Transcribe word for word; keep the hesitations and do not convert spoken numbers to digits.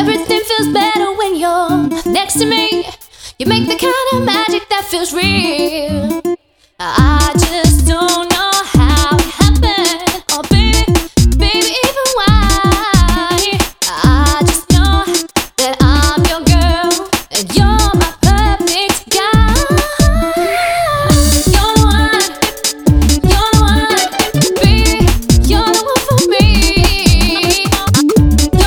Everything feels better when you're next to me. You make the kind of magic that feels real.